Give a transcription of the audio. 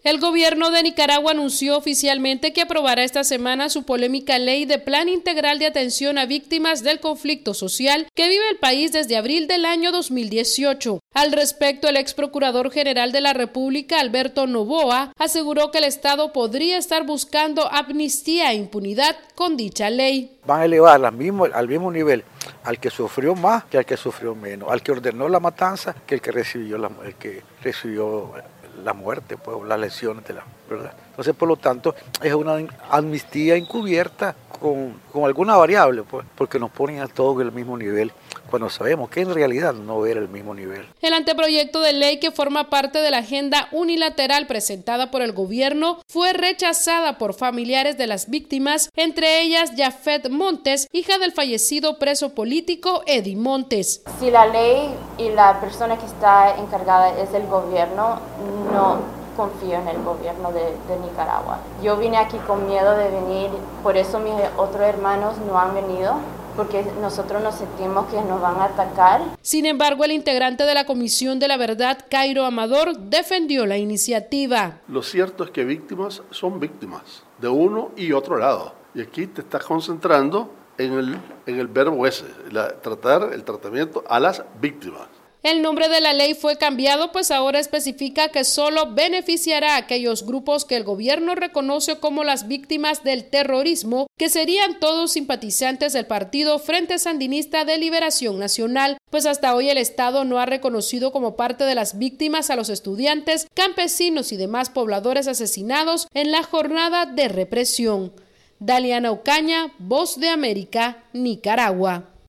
El gobierno de Nicaragua anunció oficialmente que aprobará esta semana su polémica ley de Plan Integral de Atención a Víctimas del Conflicto Social que vive el país desde abril del año 2018. Al respecto, el ex procurador general de la República, Alberto Noboa, aseguró que el Estado podría estar buscando amnistía e impunidad con dicha ley. Van a elevar al mismo nivel al que sufrió más que al que sufrió menos, al que ordenó la matanza que el que recibió la muerte, pues, las lesiones de la verdad. Entonces, por lo tanto, es una amnistía encubierta con alguna variable, pues, porque nos ponen a todos en el mismo nivel, cuando sabemos que en realidad no era el mismo nivel. El anteproyecto de ley, que forma parte de la agenda unilateral presentada por el gobierno, fue rechazada por familiares de las víctimas, entre ellas Yafet Montes, hija del fallecido preso político Eddie Montes. Si la ley y la persona que está encargada es el gobierno, no confío en el gobierno de Nicaragua. Yo vine aquí con miedo de venir, por eso mis otros hermanos no han venido, porque nosotros nos sentimos que nos van a atacar. Sin embargo, el integrante de la Comisión de la Verdad, Cairo Amador, defendió la iniciativa. Lo cierto es que víctimas son víctimas, de uno y otro lado. Y aquí te estás concentrando en el verbo ese, el tratamiento a las víctimas. El nombre de la ley fue cambiado, pues ahora especifica que solo beneficiará a aquellos grupos que el gobierno reconoce como las víctimas del terrorismo, que serían todos simpatizantes del Partido Frente Sandinista de Liberación Nacional, pues hasta hoy el Estado no ha reconocido como parte de las víctimas a los estudiantes, campesinos y demás pobladores asesinados en la jornada de represión. Daliana Ocaña, Voz de América, Nicaragua.